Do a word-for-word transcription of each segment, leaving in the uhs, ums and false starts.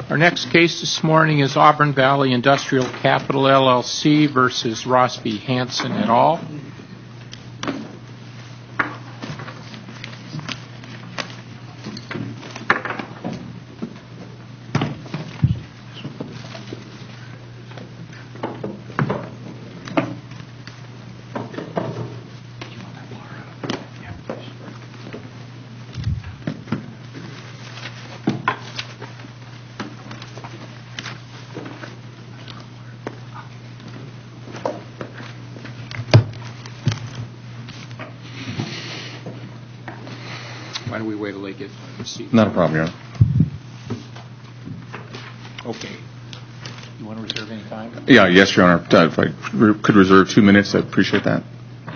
Our next case this morning is Auburn Valley Industrial Capital, L L C versus Ross B. Hansen et al. Why don't we wait till they get the seat? Not a problem, Your Honor. Okay. You want to reserve any time? Yeah, yes, Your Honor. Uh, if I could reserve two minutes, I'd appreciate that.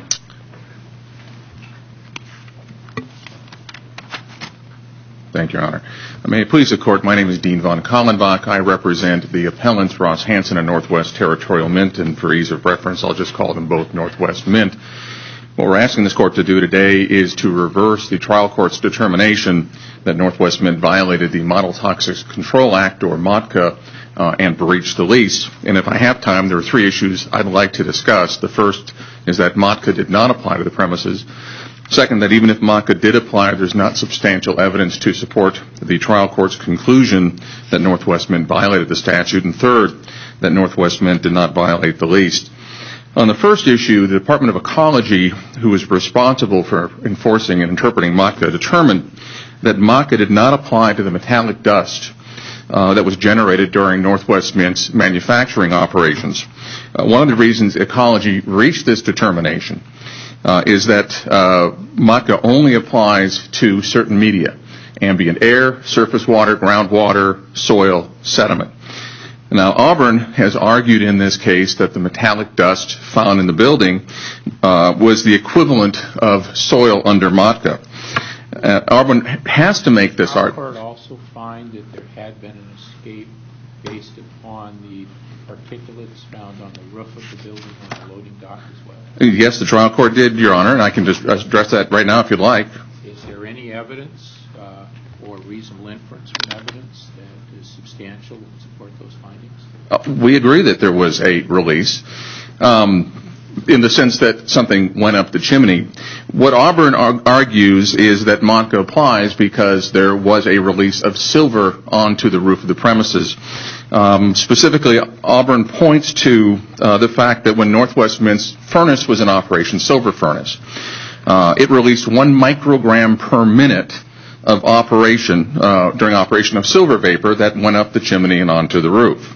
Thank you, Your Honor. May it please the Court, my name is Dean von Kallenbach. I represent the appellants Ross Hansen and Northwest Territorial Mint, and for ease of reference, I'll just call them both Northwest Mint. What we're asking this Court to do today is to reverse the trial court's determination that Northwest Mint violated the Model Toxics Control Act, or MOTCA, uh, and breached the lease. And if I have time, there are three issues I'd like to discuss. The first is that MOTCA did not apply to the premises. Second, that even if MOTCA did apply, there's not substantial evidence to support the trial court's conclusion that Northwest Mint violated the statute. And third, that Northwest Mint did not violate the lease. On the first issue, the Department of Ecology, who was responsible for enforcing and interpreting MOTCA, determined that MOTCA did not apply to the metallic dust uh, that was generated during Northwest Mint's manufacturing operations. Uh, one of the reasons Ecology reached this determination uh, is that uh, MOTCA only applies to certain media: ambient air, surface water, groundwater, soil, sediment. Now, Auburn has argued in this case that the metallic dust found in the building uh, was the equivalent of soil under MOTCA. Uh, Auburn has to make this argument. Did the court also find that there had been an escape based upon the particulates found on the roof of the building on the loading dock as well? Yes, the trial court did, Your Honor, and I can just address that right now if you'd like. Is there any evidence uh, or reasonable inference from evidence that is substantial to support those findings? Uh, we agree that there was a release, um, in the sense that something went up the chimney. What Auburn ar- argues is that MOTCA applies because there was a release of silver onto the roof of the premises. Um, specifically, Auburn points to uh, the fact that when Northwest Mint's furnace was in operation, silver furnace, uh, it released one microgram per minute of operation, uh, during operation of silver vapor that went up the chimney and onto the roof.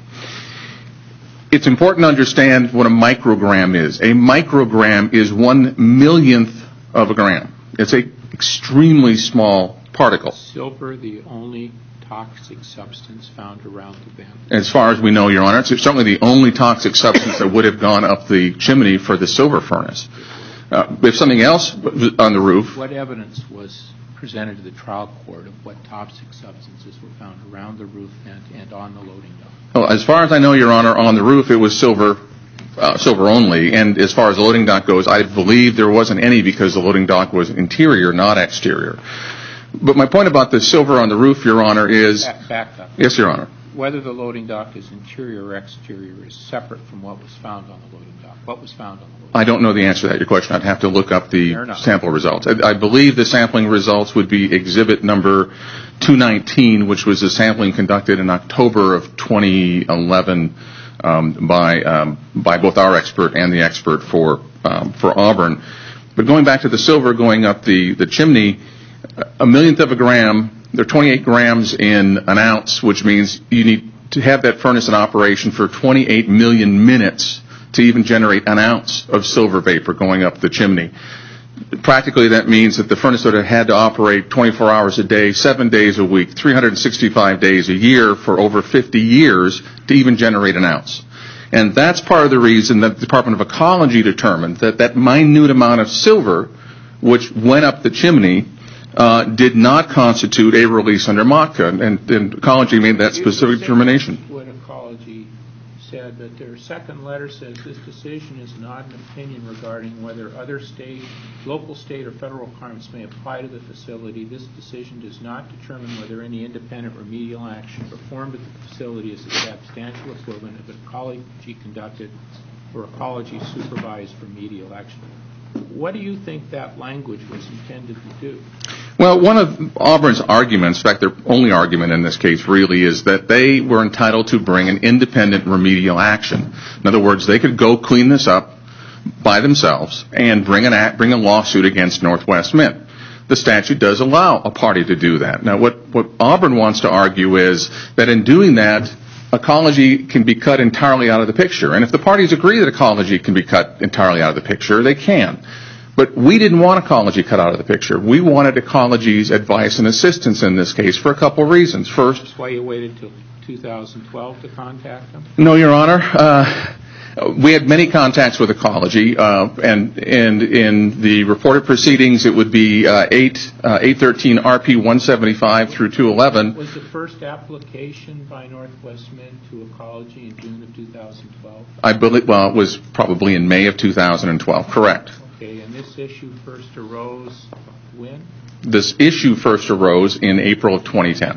It's important to understand what a microgram is. A microgram is one millionth of a gram. It's an extremely small particle. Is silver the only toxic substance found around the vent? As far as we know, Your Honor, it's certainly the only toxic substance that would have gone up the chimney for the silver furnace. Uh, if something else was on the roof... What evidence was presented to the trial court of what toxic substances were found around the roof vent and on the loading dock? Well, as far as I know, Your Honor, on the roof it was silver, uh, silver only. And as far as the loading dock goes, I believe there wasn't any because the loading dock was interior, not exterior. But my point about the silver on the roof, Your Honor, is... Back, back up. Yes, Your Honor. Whether the loading dock is interior or exterior is separate from what was found on the loading dock. What was found on the loading dock? I don't know the answer to that, your question. I'd have to look up the sample results. I, I believe the sampling results would be exhibit number two nineteen, which was a sampling conducted in October of twenty eleven um, by um, by both our expert and the expert for um, for Auburn. But going back to the silver going up the, the chimney, a millionth of a gram, there are twenty-eight grams in an ounce, which means you need to have that furnace in operation for twenty-eight million minutes to even generate an ounce of silver vapor going up the chimney. Practically, that means that the furnace would have had to operate twenty-four hours a day, seven days a week, three hundred sixty-five days a year for over fifty years to even generate an ounce. And that's part of the reason that the Department of Ecology determined that that minute amount of silver, which went up the chimney, uh, did not constitute a release under MOTCA. And, and Ecology made that specific determination. What Ecology said that their second letter says this decision is not an opinion regarding whether other state, local, state, or federal requirements may apply to the facility. This decision does not determine whether any independent remedial action performed at the facility is a substantial equivalent of ecology conducted or ecology supervised remedial action. What do you think that language was intended to do? Well, one of Auburn's arguments, in fact, their only argument in this case really, is that they were entitled to bring an independent remedial action. In other words, they could go clean this up by themselves and bring an act, bring a lawsuit against Northwest Mint. The statute does allow a party to do that. Now, what, what Auburn wants to argue is that in doing that, ecology can be cut entirely out of the picture. And if the parties agree that ecology can be cut entirely out of the picture, they can. But we didn't want ecology cut out of the picture. We wanted ecology's advice and assistance in this case for a couple of reasons. First, that's why you waited till two thousand twelve to contact them? No, Your Honor. Uh, we had many contacts with ecology, uh, and, and in the reported proceedings, it would be uh, eight thirteen R P one seventy-five through two eleven. Was the first application by Northwest Mint to ecology in June of two thousand twelve? I believe, well, it was probably in May of two thousand twelve, correct. Okay, and this issue first arose when? This issue first arose in April of twenty ten.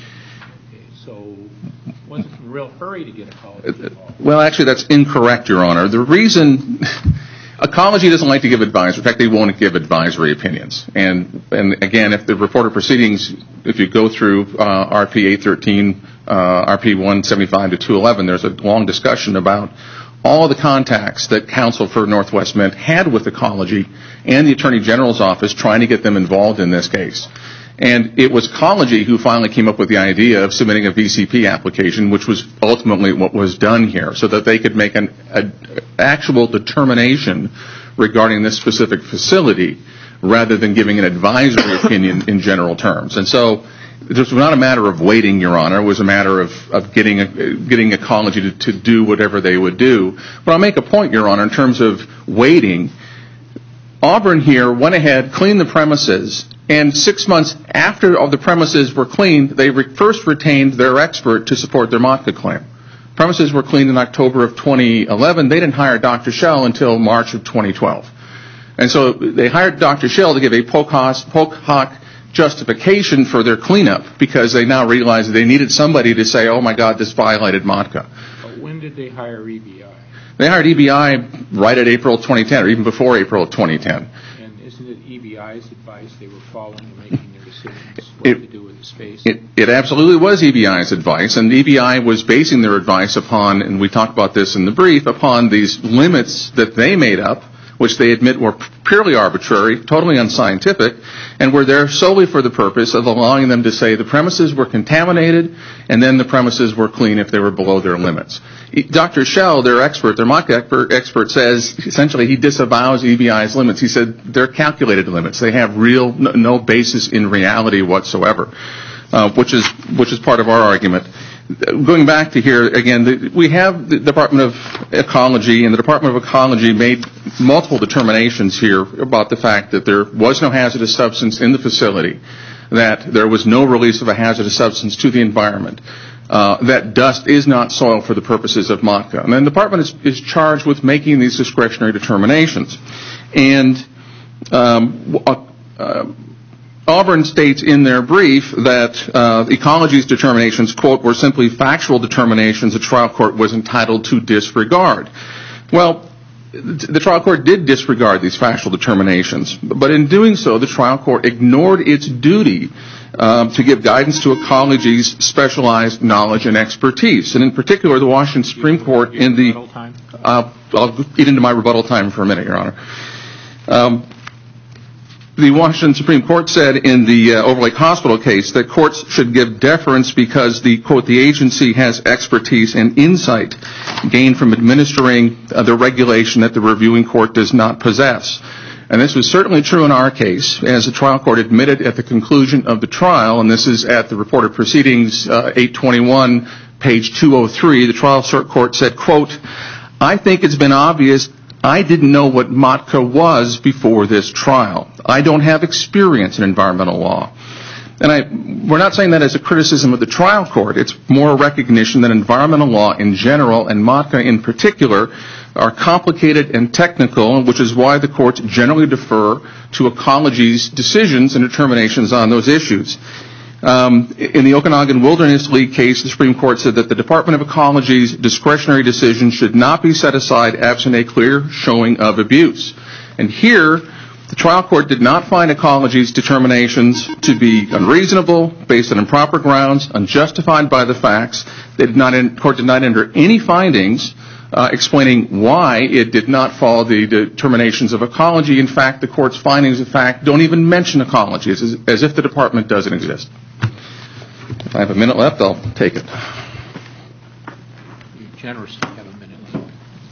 Okay, so wasn't in a real hurry to get ecology involved. Well, actually, that's incorrect, Your Honor. The reason ecology doesn't like to give advice. In fact, they won't give advisory opinions. And and again, if the reported proceedings, if you go through uh, R P eight thirteen, uh, R P one seventy-five to two eleven, there's a long discussion about all of the contacts that counsel for Northwest Mint had with ecology and the Attorney General's office trying to get them involved in this case. And it was ecology who finally came up with the idea of submitting a V C P application, which was ultimately what was done here, so that they could make an a, actual determination regarding this specific facility rather than giving an advisory opinion in general terms. And so it was not a matter of waiting, Your Honor. It was a matter of, of getting a, getting ecology to, to do whatever they would do. But I'll make a point, Your Honor, in terms of waiting. Auburn here went ahead, cleaned the premises, and six months after all the premises were cleaned, they re- first retained their expert to support their MOTCA claim. Premises were cleaned in October of twenty eleven. They didn't hire Doctor Schell until March of twenty twelve. And so they hired Doctor Schell to give a post hoc justification for their cleanup because they now realized that they needed somebody to say, oh, my God, this violated MOTCA. But when did they hire E B I? They hired E B I right at April of twenty ten, or even before April of twenty ten. And isn't it E B I's advice they were following in making their decisions what it, to do with the space? It, it absolutely was E B I's advice, and E B I was basing their advice upon, and we talked about this in the brief, upon these limits that they made up, which they admit were purely arbitrary, totally unscientific, and were there solely for the purpose of allowing them to say the premises were contaminated and then the premises were clean if they were below their limits. Doctor Schell, their expert, their MOTCA expert, expert says essentially he disavows E B I's limits. He said they're calculated limits. They have real, no, no basis in reality whatsoever, uh, which is which is part of our argument. Going back to here, again, the, we have the Department of Ecology, and the Department of Ecology made multiple determinations here about the fact that there was no hazardous substance in the facility, that there was no release of a hazardous substance to the environment, uh, that dust is not soil for the purposes of MOTCA. And then the department is, is charged with making these discretionary determinations. And um, uh, uh, Auburn states in their brief that uh, Ecology's determinations, quote, were simply factual determinations the trial court was entitled to disregard. Well, the trial court did disregard these factual determinations, but in doing so, the trial court ignored its duty um, to give guidance to Ecology's specialized knowledge and expertise. And in particular, the Washington Supreme Court in the... Uh, I'll get into my rebuttal time for a minute, Your Honor. Um, The Washington Supreme Court said in the uh, Overlake Hospital case that courts should give deference because the, quote, the agency has expertise and insight gained from administering uh, the regulation that the reviewing court does not possess. And this was certainly true in our case, as the trial court admitted at the conclusion of the trial, and this is at the reported proceedings, uh, eight twenty-one, page two oh three, the trial court said, quote, I think it's been obvious I didn't know what MOTCA was before this trial. I don't have experience in environmental law. And I, we're not saying that as a criticism of the trial court. It's more a recognition that environmental law in general and MATCA in particular are complicated and technical, which is why the courts generally defer to ecology's decisions and determinations on those issues. Um, in the Okanagan Wilderness League case, the Supreme Court said that the Department of Ecology's discretionary decision should not be set aside absent a clear showing of abuse. And here, the trial court did not find ecology's determinations to be unreasonable, based on improper grounds, unjustified by the facts. The court did not enter any findings uh, explaining why it did not follow the determinations of ecology. In fact, the court's findings of fact don't even mention ecology, as, as if the department doesn't exist. If I have a minute left, I'll take it. You generously have a minute left.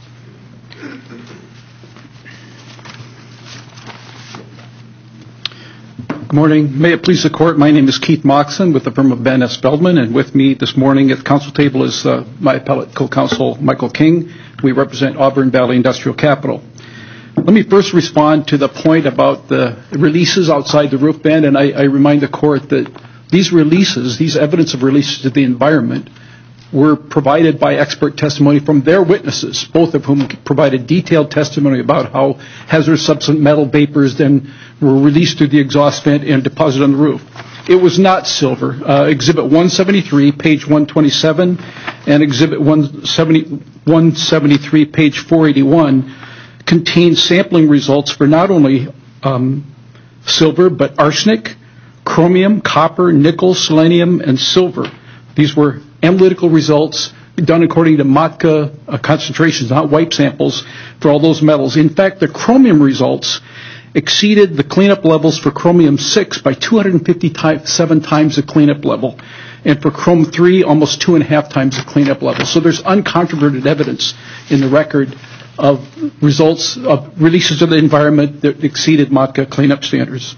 Good morning. May it please the court, my name is Keith Moxon with the firm of Van Ness Feldman, and with me this morning at the council table is uh, my appellate co-counsel Michael King. We represent Auburn Valley Industrial Capital. Let me first respond to the point about the releases outside the roof band, and I, I remind the court that these releases, these evidence of releases to the environment, were provided by expert testimony from their witnesses, both of whom provided detailed testimony about how hazardous substance metal vapors then were released through the exhaust vent and deposited on the roof. It was not silver. Uh, Exhibit one seventy-three, page one twenty-seven, and Exhibit one seventy-three, page four eighty-one, contain sampling results for not only um, silver, but arsenic, chromium, copper, nickel, selenium, and silver. These were analytical results done according to MATCA uh, concentrations, not wipe samples, for all those metals. In fact, the chromium results exceeded the cleanup levels for chromium six by two hundred fifty-seven times the cleanup level, and for chrom three, almost two and a half times the cleanup level. So there's uncontroverted evidence in the record of results of releases to the environment that exceeded MATCA cleanup standards.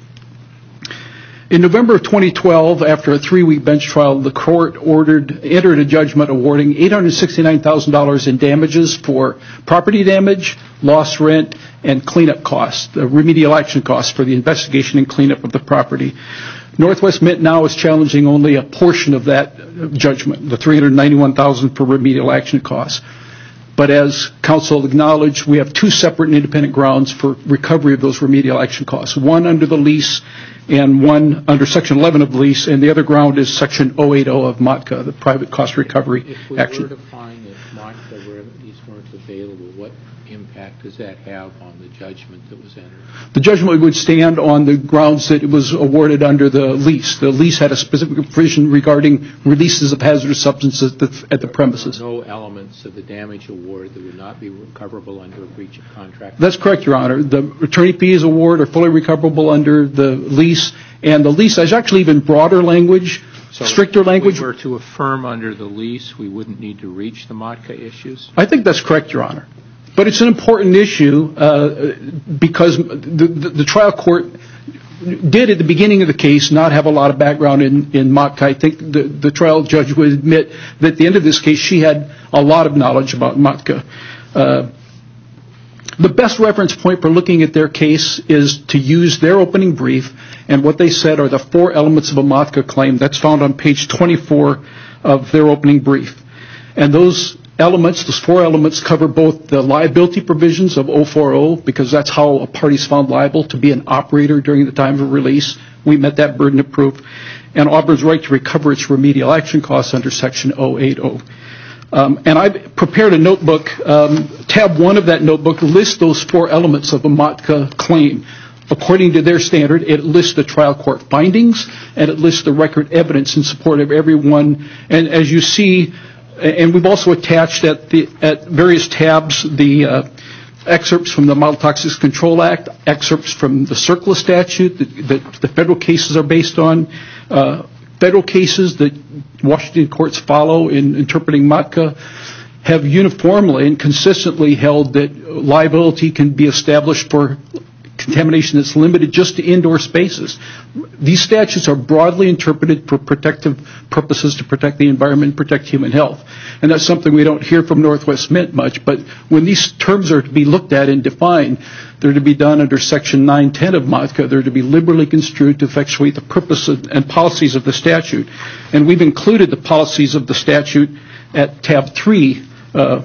In November of twenty twelve, after a three-week bench trial, the court ordered, entered a judgment awarding eight hundred sixty-nine thousand dollars in damages for property damage, lost rent, and cleanup costs, the remedial action costs for the investigation and cleanup of the property. Northwest Mint now is challenging only a portion of that judgment, the three hundred ninety-one thousand dollars for remedial action costs. But as counsel acknowledged, we have two separate and independent grounds for recovery of those remedial action costs, one under the lease and one under Section eleven of the lease, and the other ground is Section oh eighty of MATCA, the private cost recovery if we action. If we were to find that MATCA remedies weren't available, what impact does that have on the judgment that was entered? The judgment would stand on the grounds that it was awarded under the lease. The lease had a specific provision regarding releases of hazardous substances at the, at the premises. There are no elements of the damage award that would not be recoverable under a breach of contract? That's correct, Your Honor. The attorney fees award are fully recoverable under the lease, and the lease has actually even broader language, so stricter language. If we were to affirm under the lease, we wouldn't need to reach the MATCA issues? I think that's correct, Your Honor. But it's an important issue uh, because the, the, the trial court did at the beginning of the case not have a lot of background in, in MATCA. I think the, the trial judge would admit that at the end of this case she had a lot of knowledge about MATCA. Uh, the best reference point for looking at their case is to use their opening brief, and what they said are the four elements of a MATCA claim. That's found on page twenty-four of their opening brief. And those elements, those four elements, cover both the liability provisions of oh forty, because that's how a party is found liable to be an operator during the time of release. We met that burden of proof. And Auburn's right to recover its remedial action costs under Section oh eighty. Um, and I prepared a notebook. Um, tab one of that notebook lists those four elements of a MATCA claim. According to their standard, it lists the trial court findings, and it lists the record evidence in support of every one. And as you see, and we've also attached at, the, at various tabs the uh, excerpts from the Model Toxics Control Act, excerpts from the CERCLA statute that, that the federal cases are based on, uh, federal cases that Washington courts follow in interpreting MATCA have uniformly and consistently held that liability can be established for contamination that's limited just to indoor spaces. These statutes are broadly interpreted for protective purposes to protect the environment and protect human health. And that's something we don't hear from Northwest Mint much, but when these terms are to be looked at and defined, they're to be done under Section nine ten of MOTCA. They're to be liberally construed to effectuate the purpose of, and policies of the statute. And we've included the policies of the statute at tab three. Uh,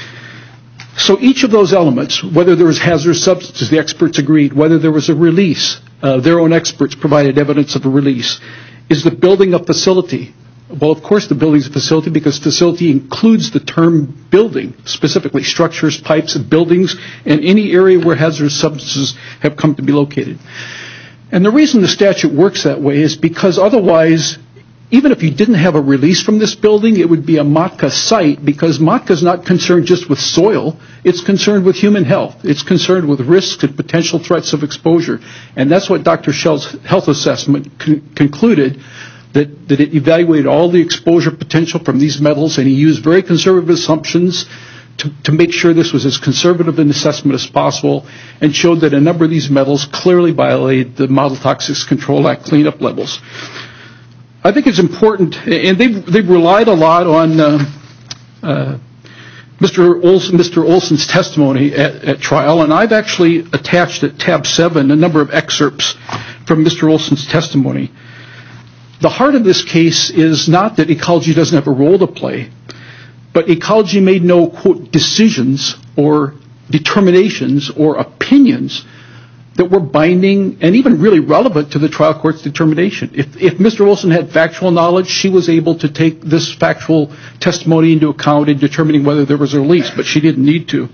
so each of those elements, whether there was hazardous substances, the experts agreed, whether there was a release, uh, their own experts provided evidence of a release, is the building a facility? Well, of course the building is a facility because facility includes the term building, specifically structures, pipes, and buildings, and any area where hazardous substances have come to be located. And the reason the statute works that way is because otherwise, even if you didn't have a release from this building, it would be a MOTCA site because MOTCA is not concerned just with soil. It's concerned with human health. It's concerned with risks and potential threats of exposure. And that's what Doctor Schell's health assessment con- concluded, that, that it evaluated all the exposure potential from these metals, and he used very conservative assumptions to, to make sure this was as conservative an assessment as possible, and showed that a number of these metals clearly violated the Model Toxics Control Act cleanup levels. I think it's important, and they've, they've relied a lot on uh, uh, Mister Olson, Mister Olson's testimony at, at trial, and I've actually attached at tab seven a number of excerpts from Mister Olson's testimony. The heart of this case is not that ecology doesn't have a role to play, but ecology made no, quote, decisions or determinations or opinions that were binding and even really relevant to the trial court's determination. If, if Mister Olson had factual knowledge, she was able to take this factual testimony into account in determining whether there was a release, but she didn't need to.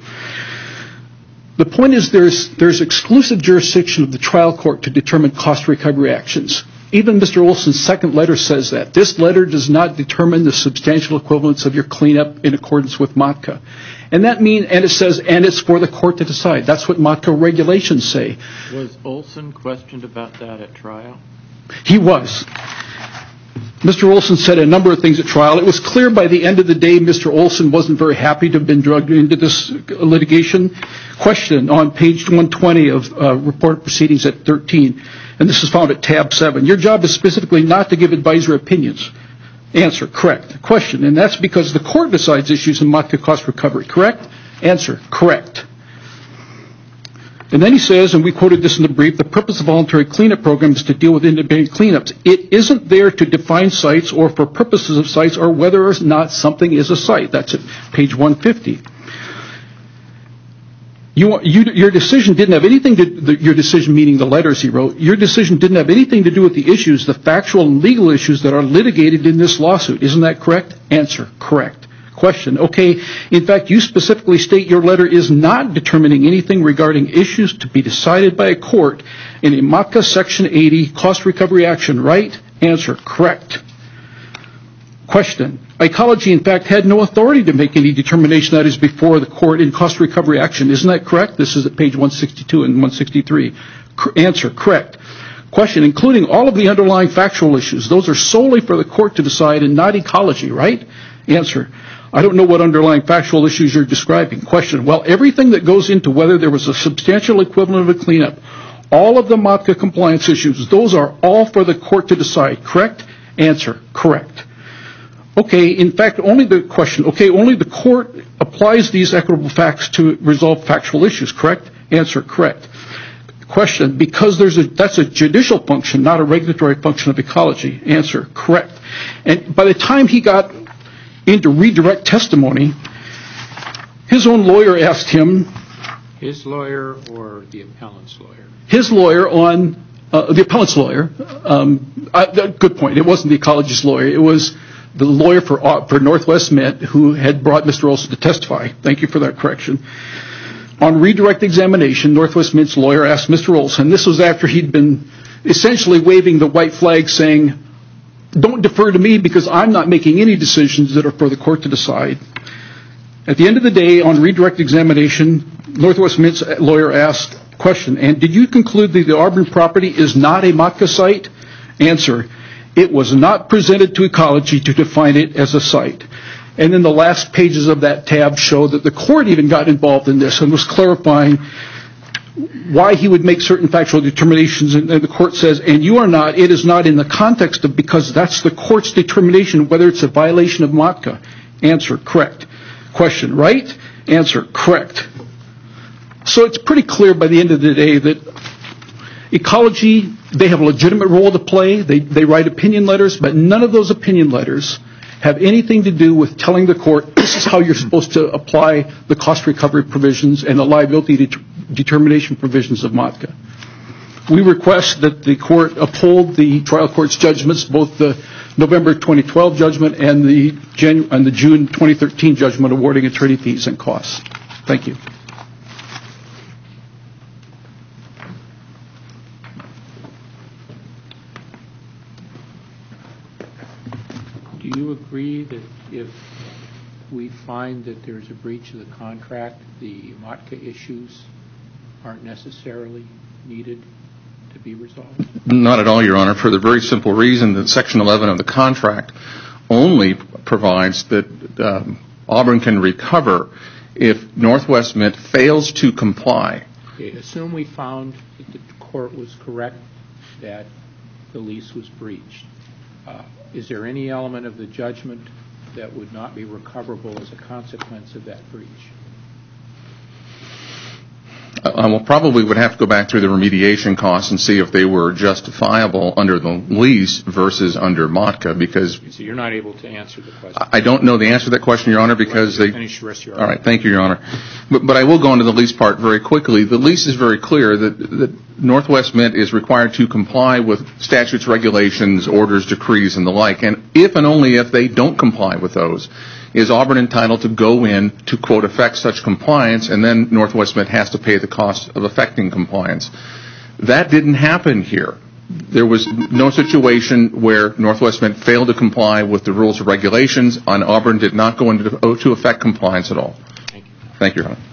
The point is there's, there's exclusive jurisdiction of the trial court to determine cost recovery actions. Even Mister Olson's second letter says that. This letter does not determine the substantial equivalence of your cleanup in accordance with MOTCA. And that means, and it says, and it's for the court to decide. That's what MOTCA regulations say. Was Olson questioned about that at trial? He was. Mister Olson said a number of things at trial. It was clear by the end of the day Mister Olson wasn't very happy to have been drugged into this litigation. Question on page one twenty of uh, reported proceedings at thirteen, and this is found at tab seven. Your job is specifically not to give advisory opinions. Answer, correct. Question, and that's because the court decides issues in MOTCA cost recovery, correct? Answer, correct. And then he says, and we quoted this in the brief, the purpose of voluntary cleanup program is to deal with independent cleanups. It isn't there to define sites or for purposes of sites or whether or not something is a site. That's at page one fifty. You, you, your decision didn't have anything to, the, your decision meaning the letters he wrote, your decision didn't have anything to do with the issues, the factual and legal issues that are litigated in this lawsuit. Isn't that correct? Answer, correct. Question, okay, in fact, you specifically state your letter is not determining anything regarding issues to be decided by a court in a MOTCA Section eighty cost recovery action, right? Answer, correct. Question, ecology, in fact, had no authority to make any determination that is before the court in cost recovery action. Isn't that correct? This is at page one sixty-two and one sixty-three. C- answer, correct. Question, including all of the underlying factual issues. Those are solely for the court to decide and not ecology, right? Answer, I don't know what underlying factual issues you're describing. Question, well, everything that goes into whether there was a substantial equivalent of a cleanup, all of the MOTCA compliance issues, those are all for the court to decide, correct? Answer, correct. Okay, in fact, only the question, okay, only the court applies these equitable facts to resolve factual issues, correct? Answer, correct. Question, because there's a, that's a judicial function, not a regulatory function of ecology. Answer, correct. And by the time he got into redirect testimony, his own lawyer asked him. His lawyer or the appellant's lawyer? His lawyer on, uh, the appellant's lawyer. Um, I, good point. It wasn't the ecologist's lawyer. It was the lawyer for, uh, for Northwest Mint who had brought Mister Olson to testify. Thank you for that correction. On redirect examination, Northwest Mint's lawyer asked Mister Olson, this was after he'd been essentially waving the white flag saying, don't defer to me because I'm not making any decisions that are for the court to decide. At the end of the day, on redirect examination, Northwest Mint's lawyer asked, question, and did you conclude that the Auburn property is not a MOTCA site? Answer, it was not presented to ecology to define it as a site. And then the last pages of that tab show that the court even got involved in this and was clarifying why he would make certain factual determinations. And the court says, and you are not, it is not in the context of, because that's the court's determination whether it's a violation of MOTCA. Answer, correct. Question, right? Answer, correct. So it's pretty clear by the end of the day that ecology, they have a legitimate role to play. They, they write opinion letters, but none of those opinion letters have anything to do with telling the court this is how you're supposed to apply the cost recovery provisions and the liability det- determination provisions of MOTCA. We request that the court uphold the trial court's judgments, both the November twenty twelve judgment and the, Janu- and the June twenty thirteen judgment awarding attorney fees and costs. Thank you. Do you agree that if we find that there's a breach of the contract, the MOTCA issues aren't necessarily needed to be resolved? Not at all, Your Honor, for the very simple reason that Section eleven of the contract only provides that um, Auburn can recover if Northwest Mint fails to comply. Okay, assume we found that the court was correct that the lease was breached. Uh, is there any element of the judgment that would not be recoverable as a consequence of that breach? I will probably would have to go back through the remediation costs and see if they were justifiable under the lease versus under MOTCA, because So you're not able to answer the question. I don't know the answer to that question, Your Honor, because they... Finish the rest of your All right, thank you, Your Honor. But, but I will go into the lease part very quickly. The lease is very clear that, that Northwest Mint is required to comply with statutes, regulations, orders, decrees, and the like. And if and only if they don't comply with those, is Auburn entitled to go in to, quote, effect such compliance, and then Northwest Mint has to pay the cost of effecting compliance. That didn't happen here. There was no situation where Northwest Mint failed to comply with the rules and regulations, and Auburn did not go into to effect compliance at all. Thank you. Thank you, Your Honor.